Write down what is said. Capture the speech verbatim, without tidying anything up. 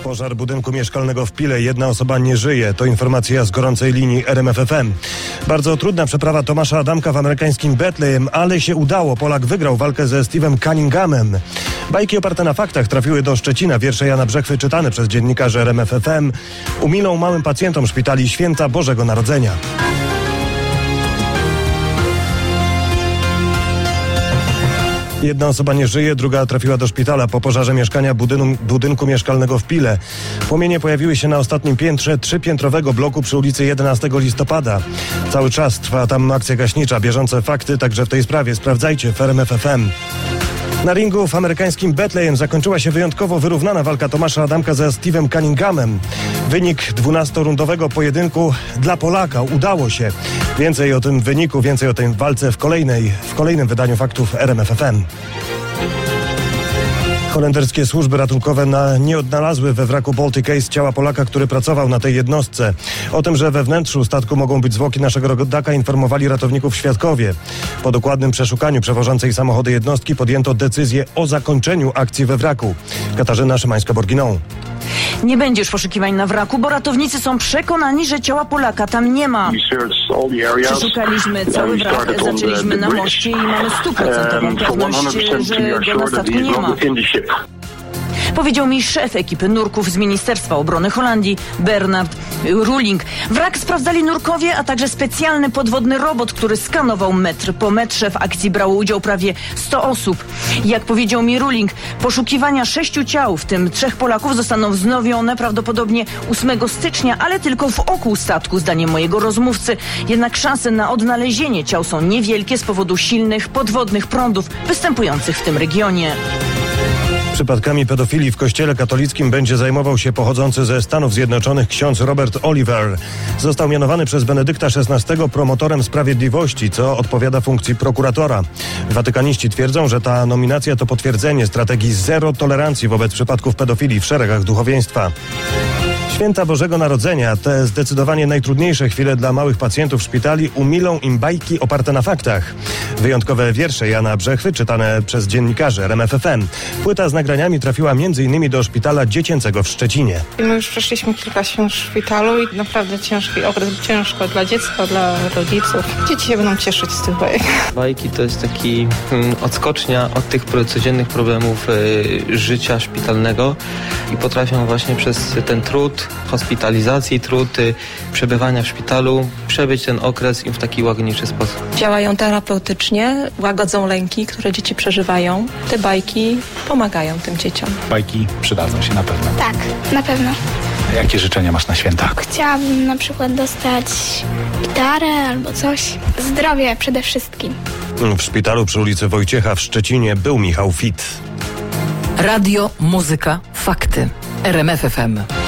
Pożar budynku mieszkalnego w Pile. Jedna osoba nie żyje. To informacja z gorącej linii R M F F M. Bardzo trudna przeprawa Tomasza Adamka w amerykańskim Bethlehem, ale się udało. Polak wygrał walkę ze Steve'em Cunninghamem. Bajki oparte na faktach trafiły do Szczecina. Wiersze Jana Brzechwy czytane przez dziennikarzy R M F F M umilą małym pacjentom szpitali święta Bożego Narodzenia. Jedna osoba nie żyje, druga trafiła do szpitala po pożarze mieszkania budynku, budynku mieszkalnego w Pile. Płomienie pojawiły się na ostatnim piętrze trzypiętrowego bloku przy ulicy jedenastego listopada. Cały czas trwa tam akcja gaśnicza. Bieżące fakty także w tej sprawie sprawdzajcie w R M F F M. Na ringu w amerykańskim Bethlehem zakończyła się wyjątkowo wyrównana walka Tomasza Adamka ze Steve'em Cunninghamem. Wynik dwunastorundowego pojedynku dla Polaka udało się. Więcej o tym wyniku, więcej o tej walce w kolejnej, w kolejnym wydaniu faktów R M F F M. Holenderskie służby ratunkowe na, nie odnalazły we wraku Baltic Ace ciała Polaka, który pracował na tej jednostce. O tym, że we wnętrzu statku mogą być zwłoki naszego rodaka, informowali ratowników świadkowie. Po dokładnym przeszukaniu przewożącej samochody jednostki podjęto decyzję o zakończeniu akcji we wraku. Katarzyna Szymańska-Borginą. Nie będzie już poszukiwań na wraku, bo ratownicy są przekonani, że ciała Polaka tam nie ma. Przeszukaliśmy cały wrak, zaczęliśmy na moście i mamy stuprocentową pewność, że go na statku nie ma. Powiedział mi szef ekipy nurków z Ministerstwa Obrony Holandii, Bernard Ruling. Wrak sprawdzali nurkowie, a także specjalny podwodny robot, który skanował metr po metrze. W akcji brało udział prawie sto osób. Jak powiedział mi Ruling, poszukiwania sześciu ciał, w tym trzech Polaków, zostaną wznowione prawdopodobnie ósmego stycznia, ale tylko wokół statku, zdaniem mojego rozmówcy. Jednak szanse na odnalezienie ciał są niewielkie z powodu silnych podwodnych prądów występujących w tym regionie. Przypadkami pedofilii w kościele katolickim będzie zajmował się pochodzący ze Stanów Zjednoczonych ksiądz Robert Oliver. Został mianowany przez Benedykta szesnastego promotorem sprawiedliwości, co odpowiada funkcji prokuratora. Watykaniści twierdzą, że ta nominacja to potwierdzenie strategii zero tolerancji wobec przypadków pedofilii w szeregach duchowieństwa. Święta Bożego Narodzenia, te zdecydowanie najtrudniejsze chwile dla małych pacjentów szpitali, umilą im bajki oparte na faktach. Wyjątkowe wiersze Jana Brzechwy czytane przez dziennikarzy R M F F M. Płyta z nagraniami trafiła między innymi do szpitala dziecięcego w Szczecinie. My już przeszliśmy kilka świąt w szpitalu i naprawdę ciężki okres, ciężko dla dziecka, dla rodziców. Dzieci się będą cieszyć z tych bajek. Bajki to jest taki hmm, odskocznia od tych codziennych problemów y, życia szpitalnego i potrafią właśnie przez ten trud hospitalizacji, trud y, przebywania w szpitalu przebyć ten okres im w taki łagodniejszy sposób. Działają terapeutycznie, łagodzą lęki, które dzieci przeżywają. Te bajki pomagają tym dzieciom. Bajki przydadzą się na pewno. Tak, na pewno. A jakie życzenia masz na święta? Chciałabym na przykład dostać gitarę albo coś. Zdrowie przede wszystkim. W szpitalu przy ulicy Wojciecha w Szczecinie był Michał Fit. Radio, muzyka, fakty. R M F F M.